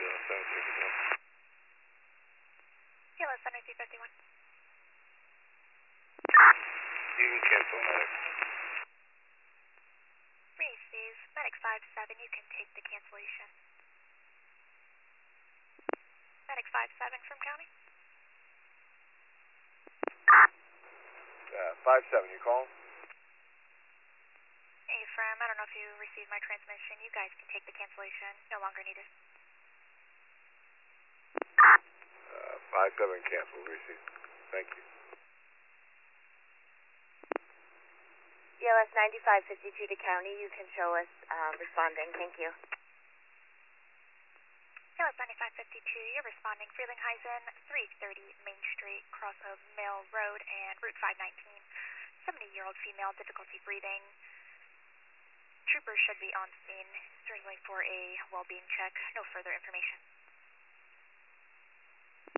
ELS 7351. You can cancel medic. Receive. Medic 57, you can take the cancellation. Medic 57 from County. 57, you call? Hey, Frem, I don't know if you received my transmission. You guys can take the cancellation. No longer needed. 57 cancel, receive. Thank you. ELS 9552 to County, you can show us responding. Thank you. ELS 9552, you're responding. Frelinghuysen, 330 Main Street, cross of Mill Road and Route 519. 70-year-old female, difficulty breathing. Troopers should be on scene, certainly for a well-being check. No further information.